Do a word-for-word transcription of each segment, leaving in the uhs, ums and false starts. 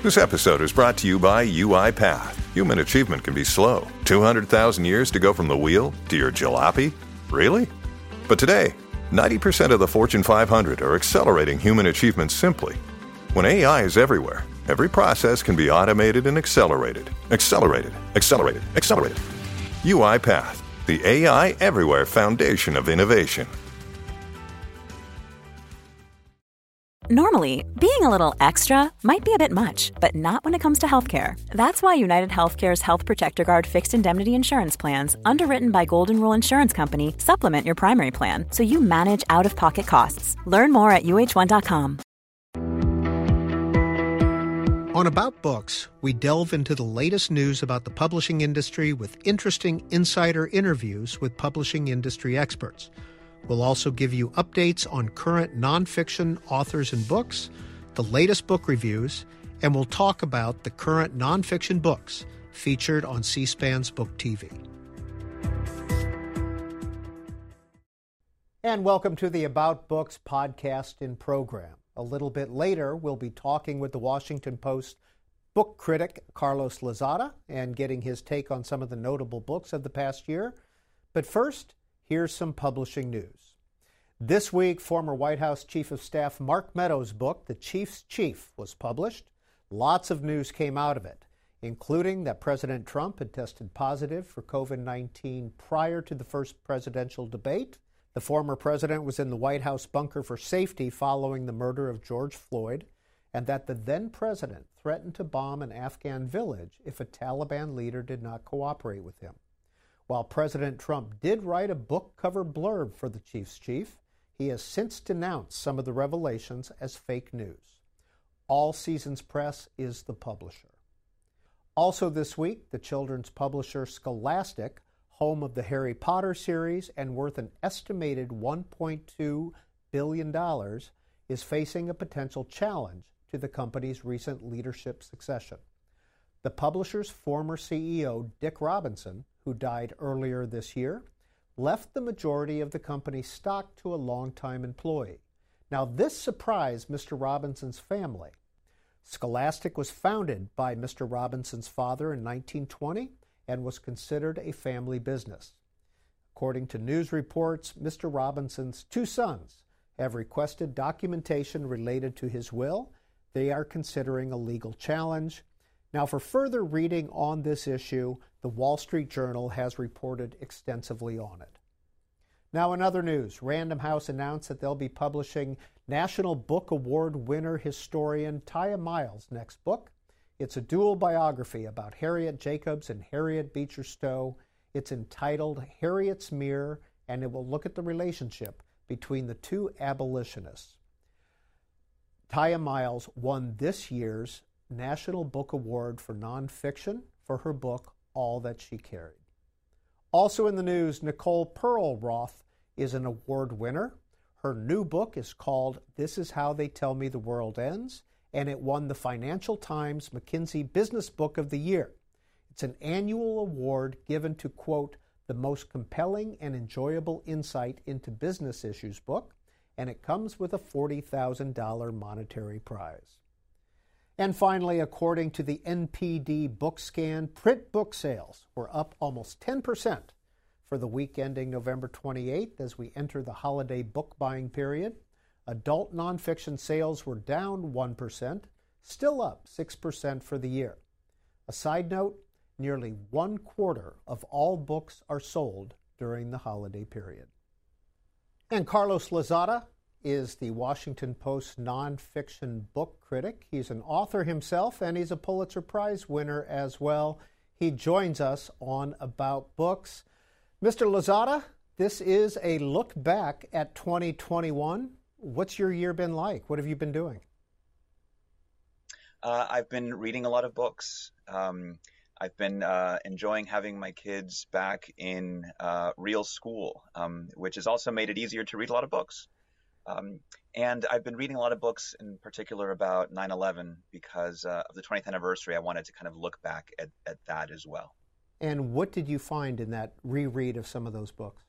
This episode is brought to you by UiPath. Human achievement can be slow. two hundred thousand years to go from the wheel to your jalopy? Really? But today, ninety percent of the Fortune five hundred are accelerating human achievement simply. When A I is everywhere, every process can be automated and accelerated. Accelerated, accelerated, accelerated. UiPath, the A I everywhere foundation of innovation. Normally, being a little extra might be a bit much, but not when it comes to healthcare. That's why United Healthcare's Health Protector Guard fixed indemnity insurance plans, underwritten by Golden Rule Insurance Company, supplement your primary plan so you manage out-of-pocket costs. Learn more at U H one dot com. On About Books, we delve into the latest news about the publishing industry with interesting insider interviews with publishing industry experts. We'll also give you updates on current nonfiction authors and books, the latest book reviews, and we'll talk about the current nonfiction books featured on C-SPAN's Book T V. And welcome to the About Books podcast and program. A little bit later, we'll be talking with the Washington Post book critic Carlos Lozada and getting his take on some of the notable books of the past year. But first, here's some publishing news. This week, former White House Chief of Staff Mark Meadows' book, The Chief's Chief, was published. Lots of news came out of it, including that President Trump had tested positive for covid nineteen prior to the first presidential debate. The former president was in the White House bunker for safety following the murder of George Floyd, and that the then president threatened to bomb an Afghan village if a Taliban leader did not cooperate with him. While President Trump did write a book cover blurb for The Chief's Chief, he has since denounced some of the revelations as fake news. All Seasons Press is the publisher. Also this week, the children's publisher Scholastic, home of the Harry Potter series and worth an estimated one point two billion dollars, is facing a potential challenge to the company's recent leadership succession. The publisher's former C E O, Dick Robinson, who died earlier this year, left the majority of the company's stock to a longtime employee. Now, this surprised Mister Robinson's family. Scholastic was founded by Mister Robinson's father in nineteen twenty and was considered a family business. According to news reports, Mister Robinson's two sons have requested documentation related to his will. They are considering a legal challenge. Now, for further reading on this issue, the Wall Street Journal has reported extensively on it. Now, in other news, Random House announced that they'll be publishing National Book Award winner historian Tiya Miles' next book. It's a dual biography about Harriet Jacobs and Harriet Beecher Stowe. It's entitled Harriet's Mirror, and it will look at the relationship between the two abolitionists. Tiya Miles won this year's National Book Award for Nonfiction for her book, All That She Carried. Also in the news, Nicole Perlroth is an award winner. Her new book is called This Is How They Tell Me the World Ends, and it won the Financial Times McKinsey Business Book of the Year. It's an annual award given to, quote, the most compelling and enjoyable insight into business issues book, and it comes with a forty thousand dollars monetary prize. And finally, according to the N P D BookScan, print book sales were up almost ten percent for the week ending November twenty-eighth as we enter the holiday book buying period. Adult nonfiction sales were down one percent, still up six percent for the year. A side note, nearly one quarter of all books are sold during the holiday period. And Carlos Lozada is the Washington Post nonfiction book critic. He's an author himself, and he's a Pulitzer Prize winner as well. He joins us on About Books. Mister Lozada, this is a look back at twenty twenty-one. What's your year been like? What have you been doing? Uh, I've been reading a lot of books. Um, I've been uh, enjoying having my kids back in uh, real school, um, which has also made it easier to read a lot of books. Um, and I've been reading a lot of books in particular about nine eleven because uh, of the twentieth anniversary. I wanted to kind of look back at, at that as well. And what did you find in that reread of some of those books?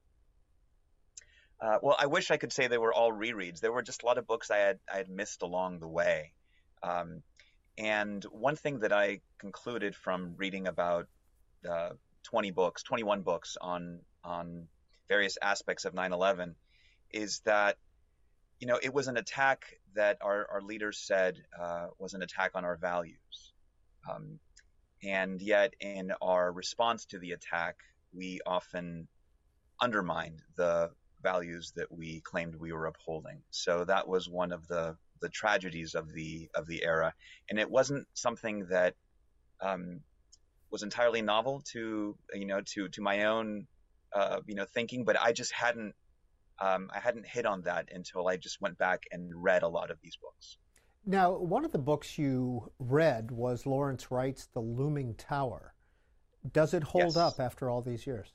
Uh, well, I wish I could say they were all rereads. There were just a lot of books I had I had missed along the way. Um, And one thing that I concluded from reading about uh, twenty books, twenty-one books on on various aspects of nine eleven is that, you know, it was an attack that our, our leaders said uh, was an attack on our values. Um, and yet in our response to the attack, we often undermined the values that we claimed we were upholding. So that was one of the the tragedies of the of the era, and it wasn't something that um, was entirely novel to you know to to my own uh, you know thinking, but I just hadn't um, I hadn't hit on that until I just went back and read a lot of these books. Now, one of the books you read was Lawrence Wright's The Looming Tower. Does it hold Yes. up after all these years?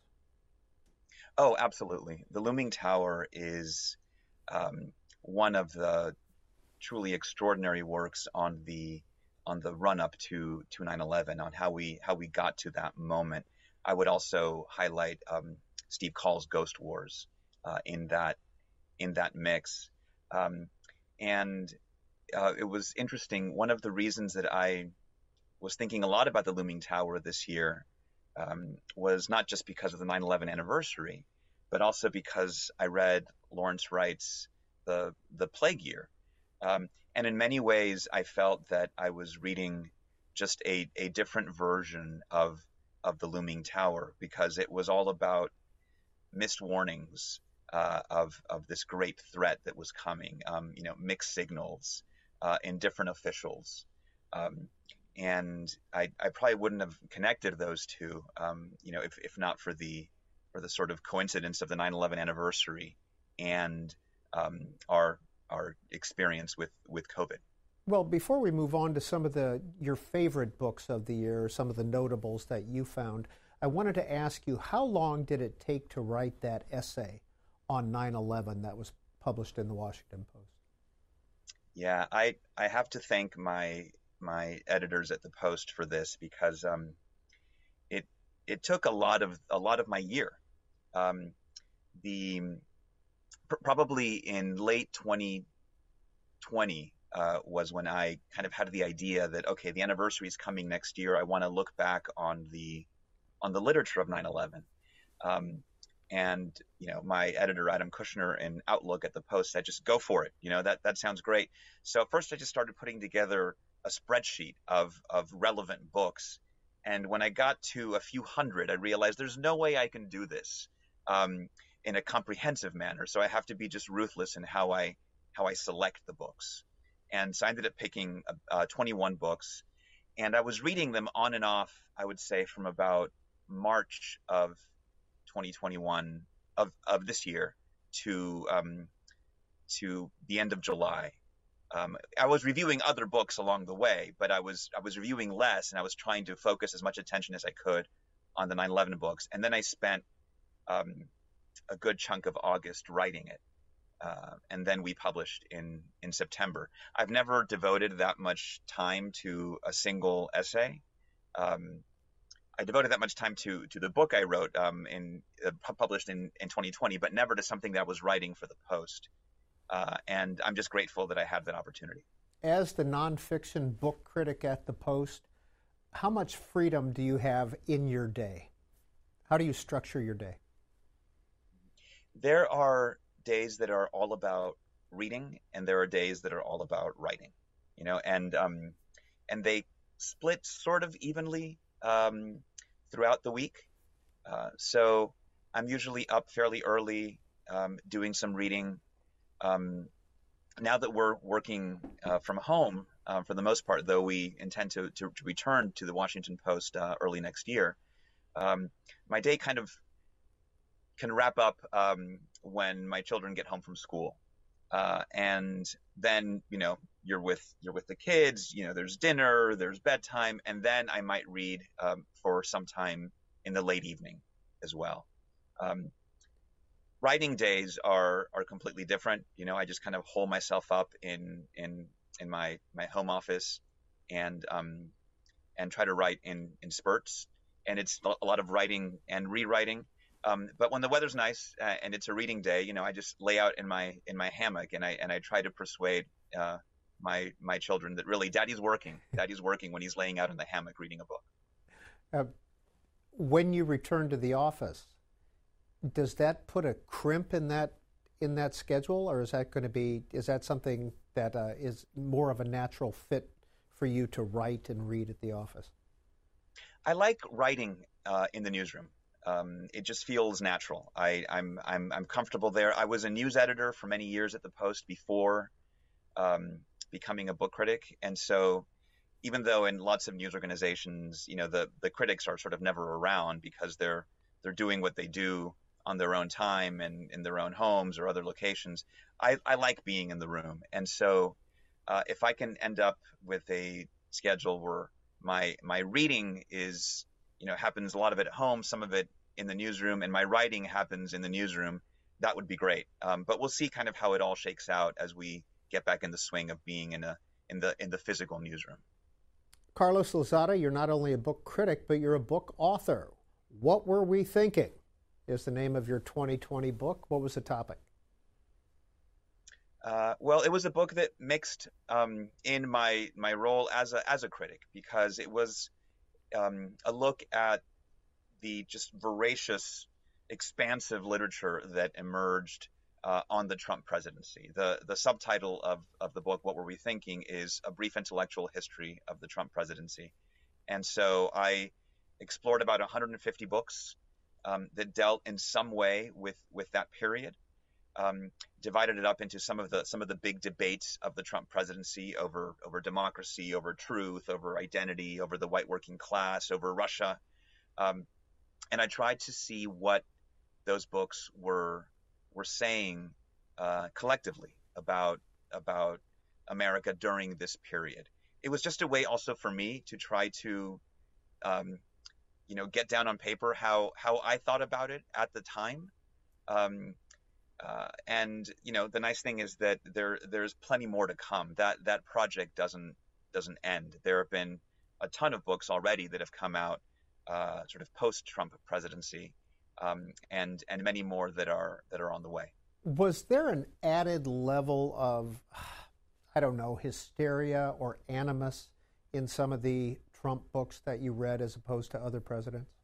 Oh, absolutely. The Looming Tower is um, one of the truly extraordinary works on the on the run up to to nine eleven, on how we how we got to that moment. I would also highlight um, Steve Call's Ghost Wars uh, in that in that mix, um, and uh, it was interesting. One of the reasons that I was thinking a lot about the Looming Tower this year um, was not just because of the nine eleven anniversary, but also because I read Lawrence Wright's the the Plague Year. Um, and in many ways, I felt that I was reading just a, a different version of of the Looming Tower, because it was all about missed warnings uh, of of this great threat that was coming. Um, you know, mixed signals uh, in different officials, um, and I, I probably wouldn't have connected those two, um, you know, if if not for the for the sort of coincidence of the nine eleven anniversary and um, our our experience with, with COVID. Well, before we move on to some of the your favorite books of the year, some of the notables that you found, I wanted to ask you, how long did it take to write that essay on nine eleven that was published in the Washington Post? Yeah, I I have to thank my my editors at the Post for this, because um, it it took a lot of a lot of my year. Um, the Probably in late twenty twenty uh, was when I kind of had the idea that, okay, the anniversary is coming next year. I want to look back on the on the literature of nine eleven. Um, and, you know, my editor, Adam Kushner, in Outlook at the Post said, just go for it. You know, that, that sounds great. So at first I just started putting together a spreadsheet of, of relevant books. And when I got to a few hundred, I realized there's no way I can do this Um, in a comprehensive manner. So I have to be just ruthless in how I how I select the books. And so I ended up picking uh, twenty-one books, and I was reading them on and off, I would say, from about March of twenty twenty-one of, of this year to um, to the end of July. Um, I was reviewing other books along the way, but I was I was reviewing less, and I was trying to focus as much attention as I could on the nine eleven books. And then I spent um, a good chunk of August writing it. Uh, and then we published in, in September. I've never devoted that much time to a single essay. Um, I devoted that much time to to the book I wrote um, in uh, published in, in twenty twenty, but never to something that I was writing for the Post. Uh, and I'm just grateful that I had that opportunity. As the nonfiction book critic at the Post, how much freedom do you have in your day? How do you structure your day? There are days that are all about reading, and there are days that are all about writing, you know, and um, and they split sort of evenly um, throughout the week. Uh, so I'm usually up fairly early um, doing some reading. Um, now that we're working uh, from home, uh, for the most part, though we intend to, to, to return to the Washington Post uh, early next year, um, my day kind of can wrap up um, when my children get home from school. Uh, and then, you know, you're with you're with the kids, you know, there's dinner, there's bedtime, and then I might read um, for some time in the late evening as well. Um, writing days are are completely different. You know, I just kind of hole myself up in in in my my home office and um and try to write in in spurts. And it's a lot of writing and rewriting. Um, but when the weather's nice uh, and it's a reading day, you know, I just lay out in my in my hammock and I and I try to persuade uh, my my children that really Daddy's working. Daddy's working when he's laying out in the hammock reading a book. Uh, when you return to the office, does that put a crimp in that in that schedule, or is that going to be is that something that uh, is more of a natural fit for you to write and read at the office? I like writing uh, in the newsroom. Um, it just feels natural. I, I'm I'm I'm comfortable there. I was a news editor for many years at the Post before um, becoming a book critic, and so even though in lots of news organizations, you know, the the critics are sort of never around because they're they're doing what they do on their own time and in their own homes or other locations, I, I like being in the room. And so uh, if I can end up with a schedule where my my reading is, you know, happens a lot of it at home, some of it in the newsroom, and my writing happens in the newsroom, that would be great. Um, but we'll see kind of how it all shakes out as we get back in the swing of being in a in the in the physical newsroom. Carlos Lozada, you're not only a book critic, but you're a book author. What Were We Thinking is the name of your twenty twenty book. What was the topic? Uh, well, it was a book that mixed um, in my my role as a as a critic, because it was um, a look at the just voracious, expansive literature that emerged uh, on the Trump presidency. The the subtitle of of the book, What Were We Thinking, is A Brief Intellectual History of the Trump Presidency. And so I explored about one hundred fifty books um, that dealt in some way with with that period. Um, divided it up into some of the some of the big debates of the Trump presidency over over democracy, over truth, over identity, over the white working class, over Russia, um, and I tried to see what those books were were saying uh, collectively about about America during this period. It was just a way also for me to try to, um, you know, get down on paper how how I thought about it at the time. Um, Uh, and you know, the nice thing is that there there's plenty more to come. That that project doesn't doesn't end. There have been a ton of books already that have come out, uh, sort of post-Trump presidency, um, and and many more that are that are on the way. Was there an added level of, I don't know, hysteria or animus in some of the Trump books that you read as opposed to other presidents?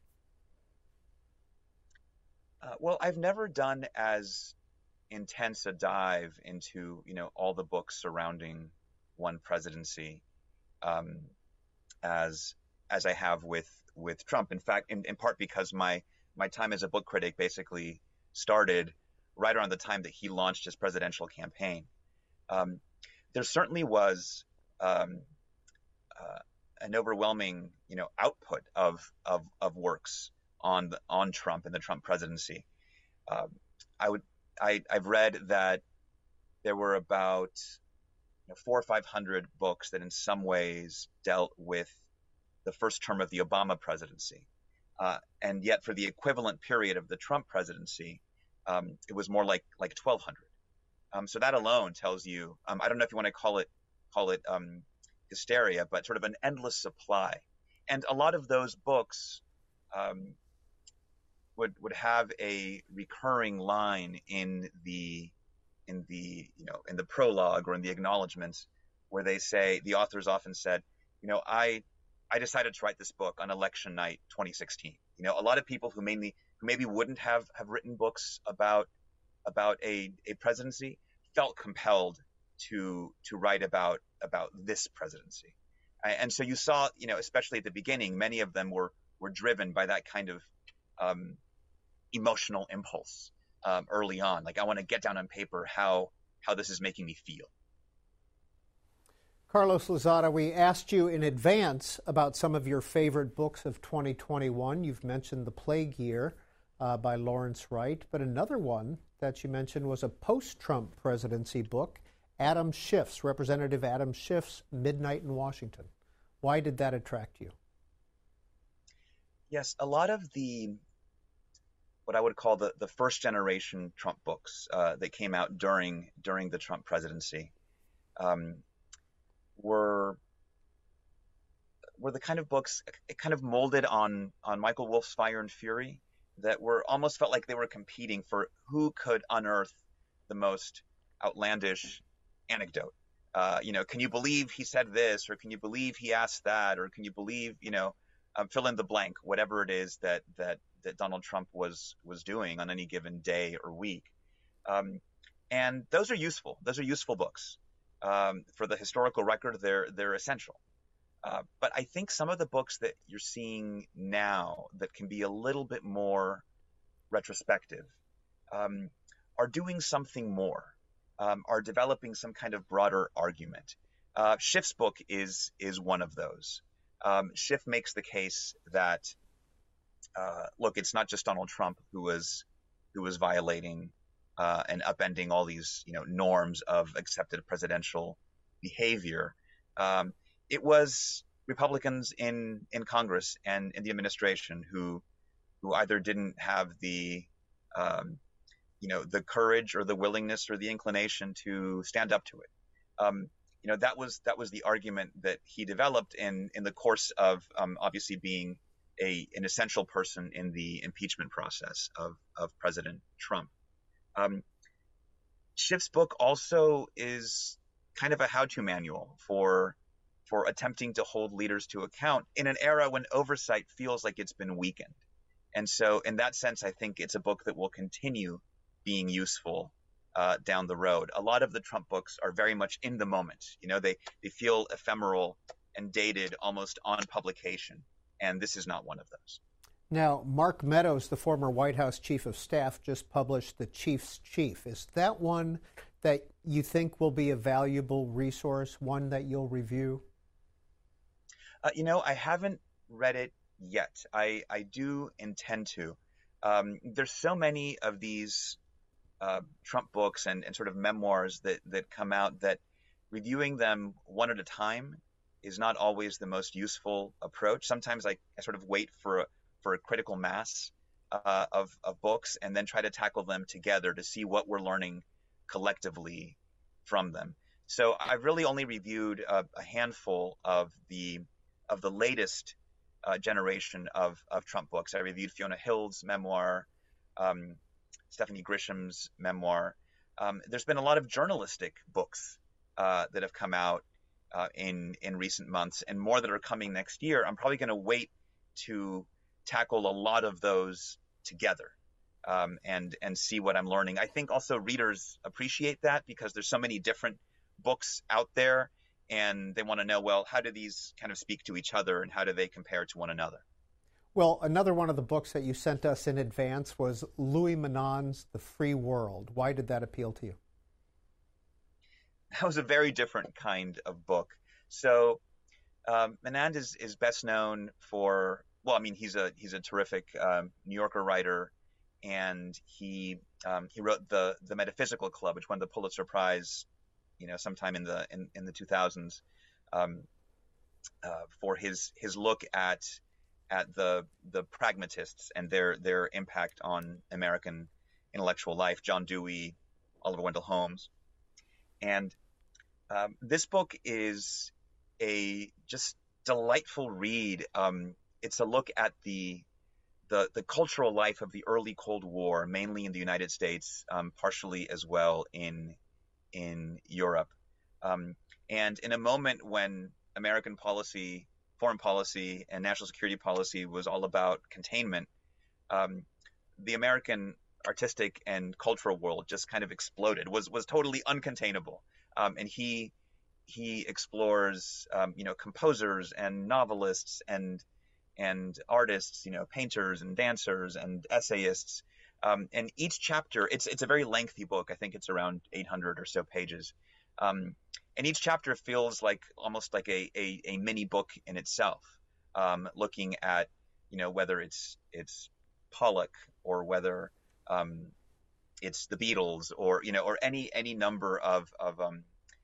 Uh, well, I've never done as intense a dive into, you know, all the books surrounding one presidency um, as as I have with with Trump. In fact, in, in part because my my time as a book critic basically started right around the time that he launched his presidential campaign. Um, there certainly was um, uh, an overwhelming, you know, output of of of works on the, on Trump and the Trump presidency. Um, I would I, I've read that there were about you know, four or five hundred books that in some ways dealt with the first term of the Obama presidency. Uh, and yet for the equivalent period of the Trump presidency, um, it was more like like twelve hundred. Um, so that alone tells you, um, I don't know if you want to call it call it um, hysteria, but sort of an endless supply. And a lot of those books um, would would have a recurring line in the in the you know in the prologue or in the acknowledgments where they say, the authors often said, you know, I I decided to write this book on election night twenty sixteen. You know, a lot of people who mainly who maybe wouldn't have have written books about about a a presidency felt compelled to to write about about this presidency. And so you saw, you know, especially at the beginning, many of them were were driven by that kind of um, emotional impulse um, early on. Like, I want to get down on paper how how this is making me feel. Carlos Lozada, we asked you in advance about some of your favorite books of twenty twenty-one. You've mentioned The Plague Year uh, by Lawrence Wright, but another one that you mentioned was a post-Trump presidency book, Adam Schiff's, Representative Adam Schiff's Midnight in Washington. Why did that attract you? Yes, a lot of the what I would call the, the first generation Trump books uh, that came out during during the Trump presidency um, were were the kind of books kind of molded on on Michael Wolff's Fire and Fury that were almost felt like they were competing for who could unearth the most outlandish anecdote. uh, you know, can you believe he said this, or can you believe he asked that, or can you believe, you know, um, fill in the blank, whatever it is that that that Donald Trump was was doing on any given day or week. Um, and those are useful. Those are useful books. Um, for the historical record, they're they're essential. Uh, but I think some of the books that you're seeing now that can be a little bit more retrospective um, are doing something more, um, are developing some kind of broader argument. Uh, Schiff's book is is one of those. Um, Schiff makes the case that uh, look, it's not just Donald Trump who was who was violating uh, and upending all these you know norms of accepted presidential behavior. Um, it was Republicans in in Congress and in the administration who who either didn't have the um, you know the courage or the willingness or the inclination to stand up to it. Um, you know that was that was the argument that he developed in in the course of um, obviously being a an essential person in the impeachment process of of President Trump. Um, Schiff's book also is kind of a how-to manual for for attempting to hold leaders to account in an era when oversight feels like it's been weakened. And so in that sense, I think it's a book that will continue being useful uh, down the road. A lot of the Trump books are very much in the moment. You know, they, they feel ephemeral and dated almost on publication. And this is not one of those. Now, Mark Meadows, the former White House chief of staff, just published The Chief's Chief. Is that one that you think will be a valuable resource, one that you'll review? Uh, you know, I haven't read it yet. I, I do intend to. Um, there's so many of these uh, Trump books and, and sort of memoirs that, that come out that reviewing them one at a time is not always the most useful approach. Sometimes I, I sort of wait for a, for a critical mass uh, of, of books and then try to tackle them together to see what we're learning collectively from them. So I've really only reviewed a, a handful of the of the latest uh, generation of, of Trump books. I reviewed Fiona Hill's memoir, um, Stephanie Grisham's memoir. Um, there's been a lot of journalistic books uh, that have come out uh, in, in recent months and more that are coming next year. I'm probably going to wait to tackle a lot of those together um, and, and see what I'm learning. I think also readers appreciate that because there's so many different books out there. And they want to know, well, how do these kind of speak to each other and how do they compare to one another? Well, another one of the books that you sent us in advance was Louis Menand's The Free World. Why did that appeal to you? That was a very different kind of book. So um, Menand is, is best known for, well, I mean, he's a he's a terrific um, New Yorker writer, and he um, he wrote the the Metaphysical Club, which won the Pulitzer Prize, you know, sometime in the in, in the two thousands, um, uh, for his his look at at the the pragmatists and their their impact on American intellectual life. John Dewey, Oliver Wendell Holmes, and um, this book is a just delightful read. Um, it's a look at the the the cultural life of the early Cold War, mainly in the United States, um, partially as well in in Europe. Um, and in a moment when American policy, foreign policy, and national security policy was all about containment, um, the American artistic and cultural world just kind of exploded, was was totally uncontainable. Um, and he he explores, um, you know, composers and novelists and and artists, you know, painters and dancers and essayists. Um, and each chapter, it's it's a very lengthy book. I think it's around eight hundred or so pages. Um, and each chapter feels like almost like a, a, a mini book in itself, um, looking at, you know, whether it's it's Pollock or whether um, it's the Beatles or, you know, or any any number of of um,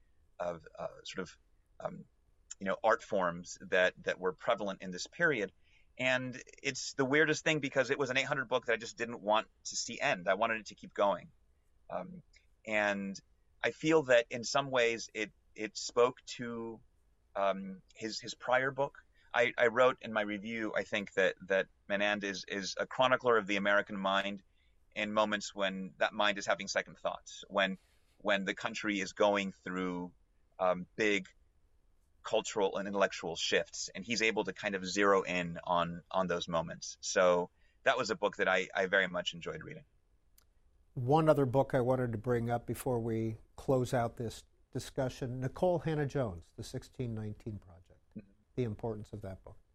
of uh, sort of, um, you know, art forms that that were prevalent in this period. And it's the weirdest thing because it was an eight hundred book that I just didn't want to see end. I wanted it to keep going. Um, and I feel that in some ways it it spoke to um, his his prior book. I, I wrote in my review, I think, that that Menand is, is a chronicler of the American mind in moments when that mind is having second thoughts, when when the country is going through um, big cultural and intellectual shifts, and he's able to kind of zero in on on those moments. So that was a book that I, I very much enjoyed reading. One other book I wanted to bring up before we close out this discussion, Nikole Hannah-Jones, The sixteen nineteen Project, mm-hmm. the importance of that book.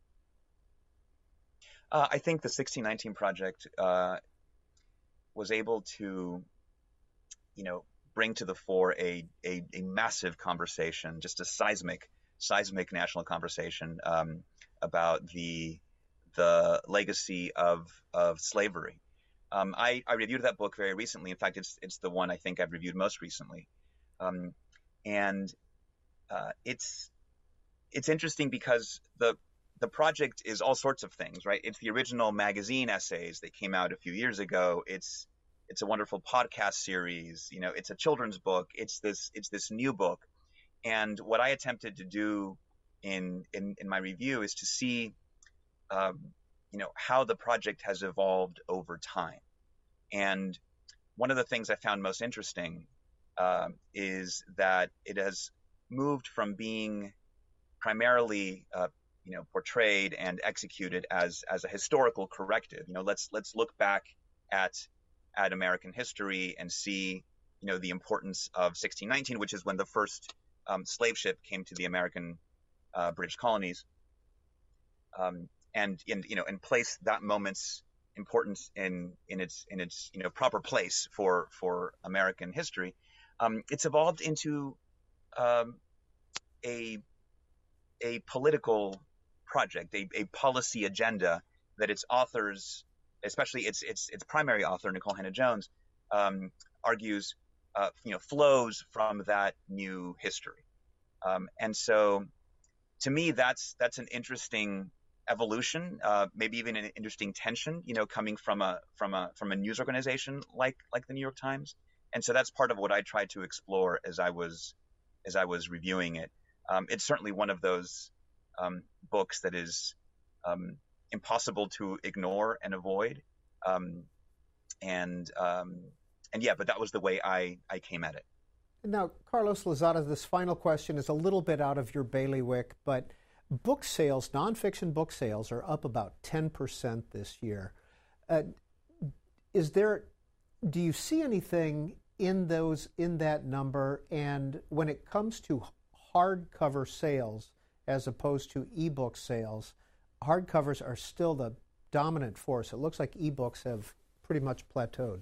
Uh, I think The sixteen nineteen Project uh, was able to, you know, bring to the fore a, a, a massive conversation, just a seismic, seismic national conversation um, about the the legacy of of slavery. Um, I, I reviewed that book very recently. In fact, it's it's the one I think I've reviewed most recently, um, and uh, it's it's interesting because the the project is all sorts of things, right? It's the original magazine essays that came out a few years ago. It's it's a wonderful podcast series. You know, it's a children's book. It's this it's this new book, and what I attempted to do in in, in my review is to see. Um, you know, how the project has evolved over time. And one of the things I found most interesting uh, is that it has moved from being primarily, uh, you know, portrayed and executed as as a historical corrective. You know, let's let's look back at at American history and see, you know, the importance of sixteen nineteen, which is when the first um, slave ship came to the American uh, British colonies. Um, and in you know and place that moment's importance in in its in its you know proper place for for American history. Um, it's evolved into um, a a political project, a, a policy agenda that its authors, especially its its its primary author Nikole Hannah-Jones, um, argues uh, you know flows from that new history. Um, and so, to me, that's that's an interesting evolution, uh, maybe even an interesting tension, you know, coming from a from a from a news organization like like the New York Times, and so that's part of what I tried to explore as I was as I was reviewing it. Um, it's certainly one of those um, books that is um, impossible to ignore and avoid, um, and um, and yeah, but that was the way I I came at it. Now, Carlos Lozada, this final question is a little bit out of your bailiwick, but book sales, nonfiction book sales, are up about ten percent this year. Uh, is there, do you see anything in those, in that number? And when it comes to hardcover sales as opposed to ebook sales, hardcovers are still the dominant force. It looks like ebooks have pretty much plateaued.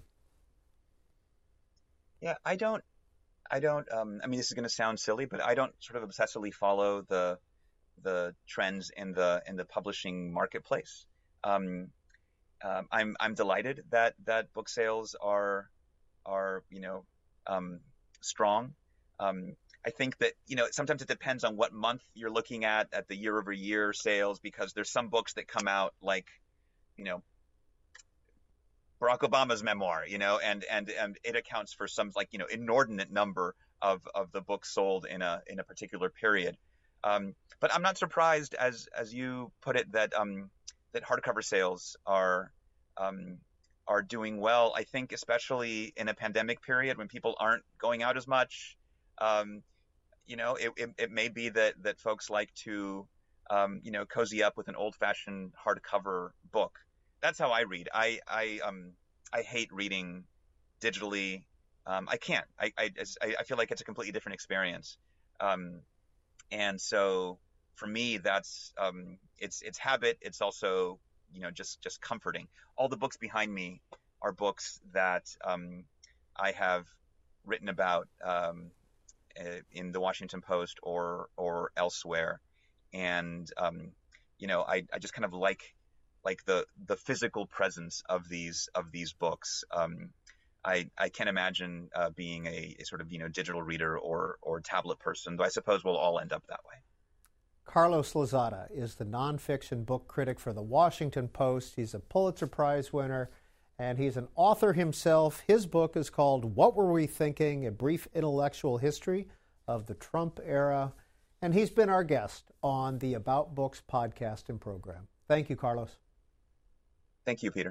Yeah, I don't, I don't, um, I mean, this is going to sound silly, but I don't sort of obsessively follow the the trends in the in the publishing marketplace. Um, um, I'm I'm delighted that that book sales are are you know um, strong. Um, I think that you know sometimes it depends on what month you're looking at at the year over year sales, because there's some books that come out like you know Barack Obama's memoir, you know, and and and it accounts for some like you know inordinate number of of the books sold in a in a particular period. Um, but I'm not surprised, as as you put it, that um, that hardcover sales are um, are doing well. I think especially in a pandemic period when people aren't going out as much, um, you know, it, it, it may be that that folks like to um, you know cozy up with an old-fashioned hardcover book. That's how I read. I I um I hate reading digitally. Um, I can't. I, I I feel like it's a completely different experience. Um, And so for me, that's um, it's it's habit. It's also you know just just comforting. All the books behind me are books that um, I have written about um, in the Washington Post or or elsewhere, and um, you know I, I just kind of like like the the physical presence of these of these books. Um, I, I can't imagine uh, being a, a sort of you know digital reader or or tablet person, though I suppose we'll all end up that way. Carlos Lozada is the nonfiction book critic for the Washington Post. He's a Pulitzer Prize winner, and he's an author himself. His book is called What Were We Thinking? A Brief Intellectual History of the Trump Era. And he's been our guest on the About Books podcast and program. Thank you, Carlos. Thank you, Peter.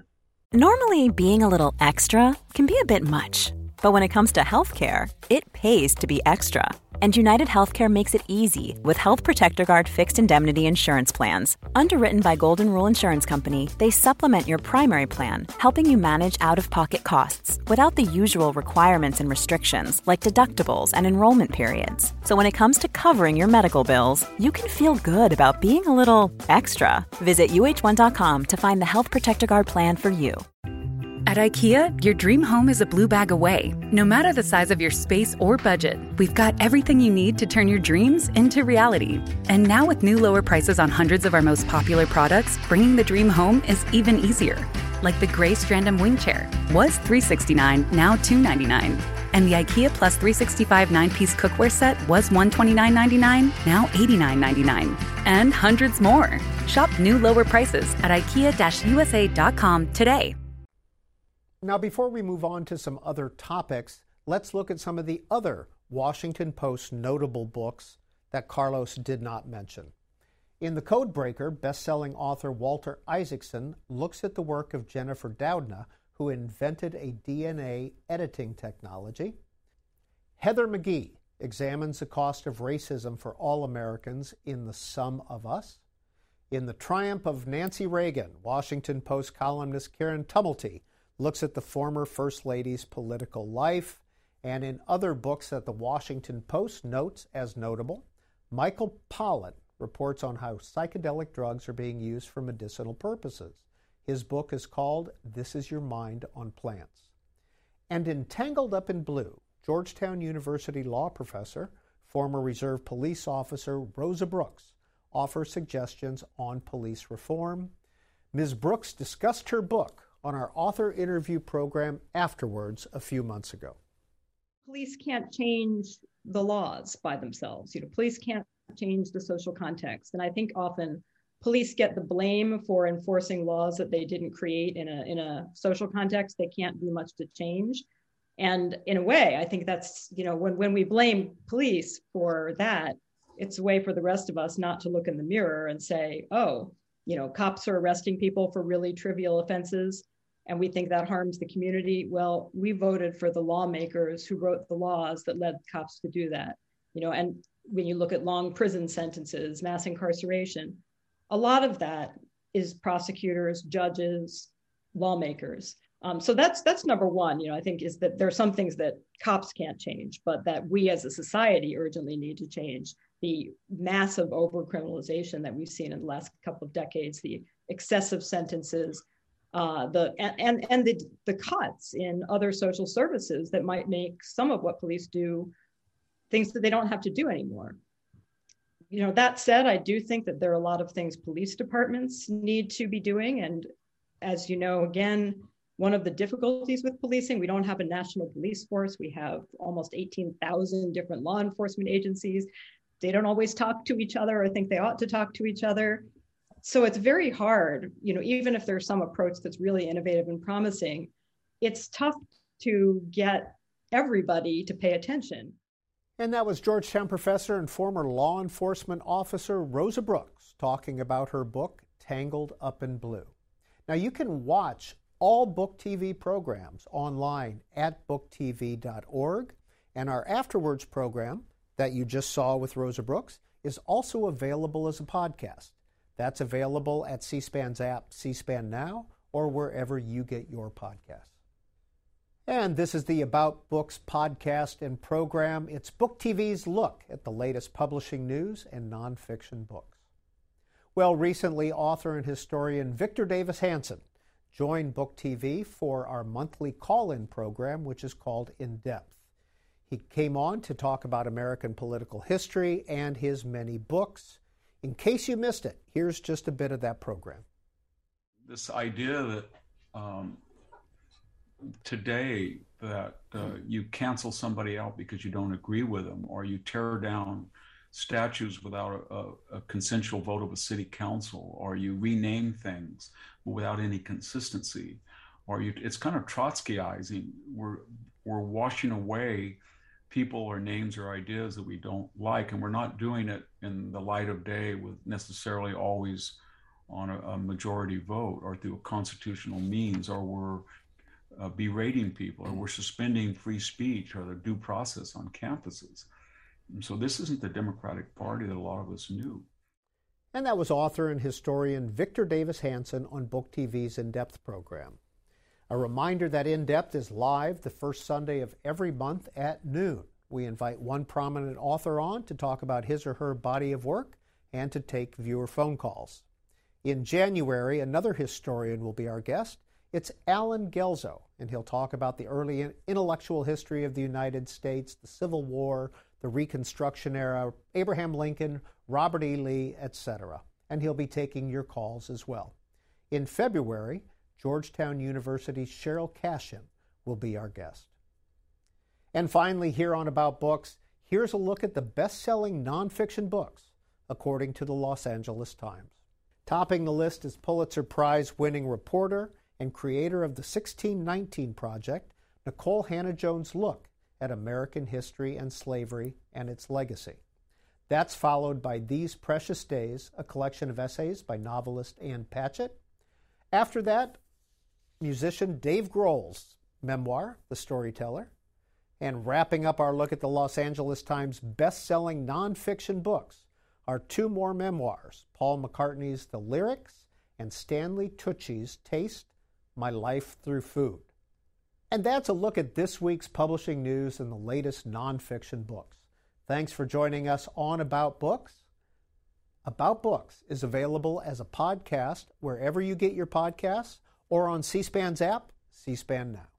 Normally, being a little extra can be a bit much, but when it comes to healthcare, it pays to be extra. And United Healthcare makes it easy with Health Protector Guard fixed indemnity insurance plans. Underwritten by Golden Rule Insurance Company, they supplement your primary plan, helping you manage out-of-pocket costs without the usual requirements and restrictions like deductibles and enrollment periods. So when it comes to covering your medical bills, you can feel good about being a little extra. Visit U H one dot com to find the Health Protector Guard plan for you. At IKEA, your dream home is a blue bag away. No matter the size of your space or budget, we've got everything you need to turn your dreams into reality. And now with new lower prices on hundreds of our most popular products, bringing the dream home is even easier. Like the gray Strandom wing chair, was three hundred sixty-nine dollars, now two hundred ninety-nine dollars. And the IKEA Plus three sixty-five nine-piece cookware set was one hundred twenty-nine dollars and ninety-nine cents, now eighty-nine dollars and ninety-nine cents. And hundreds more. Shop new lower prices at ikea U S A dot com today. Now, before we move on to some other topics, let's look at some of the other Washington Post notable books that Carlos did not mention. In The Codebreaker, best-selling author Walter Isaacson looks at the work of Jennifer Doudna, who invented a D N A editing technology. Heather McGhee examines the cost of racism for all Americans in The Sum of Us. In The Triumph of Nancy Reagan, Washington Post columnist Karen Tumulty looks at the former First Lady's political life. And in other books that the Washington Post notes as notable, Michael Pollan reports on how psychedelic drugs are being used for medicinal purposes. His book is called This Is Your Mind on Plants. And in Tangled Up in Blue, Georgetown University law professor, former Reserve Police officer Rosa Brooks offers suggestions on police reform. Miz Brooks discussed her book on our author interview program Afterwards a few months ago. Police can't change the laws by themselves. You know, police can't change the social context. And I think often police get the blame for enforcing laws that they didn't create in a in a social context. They can't do much to change. And in a way, I think that's, you know, when, when we blame police for that, it's a way for the rest of us not to look in the mirror and say, oh, you know, cops are arresting people for really trivial offenses, and we think that harms the community. Well, we voted for the lawmakers who wrote the laws that led cops to do that. You know, and when you look at long prison sentences, mass incarceration, a lot of that is prosecutors, judges, lawmakers. Um, so that's that's number one, you know, I think, is that there are some things that cops can't change, but that we as a society urgently need to change. The massive overcriminalization that we've seen in the last couple of decades, the excessive sentences, uh, the and and, and the, the cuts in other social services that might make some of what police do things that they don't have to do anymore. You know, that said, I do think that there are a lot of things police departments need to be doing. And as you know, again, one of the difficulties with policing, we don't have a national police force. We have almost eighteen thousand different law enforcement agencies. They don't always talk to each other or think they ought to talk to each other. So it's very hard, you know, even if there's some approach that's really innovative and promising, it's tough to get everybody to pay attention. And that was Georgetown professor and former law enforcement officer Rosa Brooks talking about her book, Tangled Up in Blue. Now, you can watch all Book T V programs online at book t v dot org, and our Afterwards program that you just saw with Rosa Brooks is also available as a podcast. That's available at C-SPAN's app, C-SPAN Now, or wherever you get your podcasts. And this is the About Books podcast and program. It's Book T V's look at the latest publishing news and nonfiction books. Well, recently, author and historian Victor Davis Hanson joined Book T V for our monthly call-in program, which is called In Depth. He came on to talk about American political history and his many books. In case you missed it, here's just a bit of that program. This idea that um, today that uh, you cancel somebody out because you don't agree with them, or you tear down statues without a, a, a consensual vote of a city council, or you rename things without any consistency, or you, it's kind of Trotskyizing. We're, we're washing away people or names or ideas that we don't like, and we're not doing it in the light of day with necessarily always on a, a majority vote or through a constitutional means, or we're uh, berating people, or we're suspending free speech or the due process on campuses. And so this isn't the Democratic Party that a lot of us knew. And that was author and historian Victor Davis Hanson on Book T V's In Depth program. A reminder that In Depth is live the first Sunday of every month at noon. We invite one prominent author on to talk about his or her body of work and to take viewer phone calls. In January, another historian will be our guest. It's Allen Guelzo, and he'll talk about the early intellectual history of the United States, the Civil War, the Reconstruction era, Abraham Lincoln, Robert E. Lee, et cetera. And he'll be taking your calls as well. In February, Georgetown University's Cheryl Cashin will be our guest. And finally, here on About Books, here's a look at the best-selling nonfiction books, according to the Los Angeles Times. Topping the list is Pulitzer Prize-winning reporter and creator of the sixteen nineteen Project, Nicole Hannah-Jones' look at American history and slavery and its legacy. That's followed by These Precious Days, a collection of essays by novelist Ann Patchett. After that, musician Dave Grohl's memoir, The Storyteller. And wrapping up our look at the Los Angeles Times best-selling nonfiction books are two more memoirs, Paul McCartney's The Lyrics and Stanley Tucci's Taste, My Life Through Food. And that's a look at this week's publishing news and the latest nonfiction books. Thanks for joining us on About Books. About Books is available as a podcast wherever you get your podcasts or on C-SPAN's app, C-SPAN Now.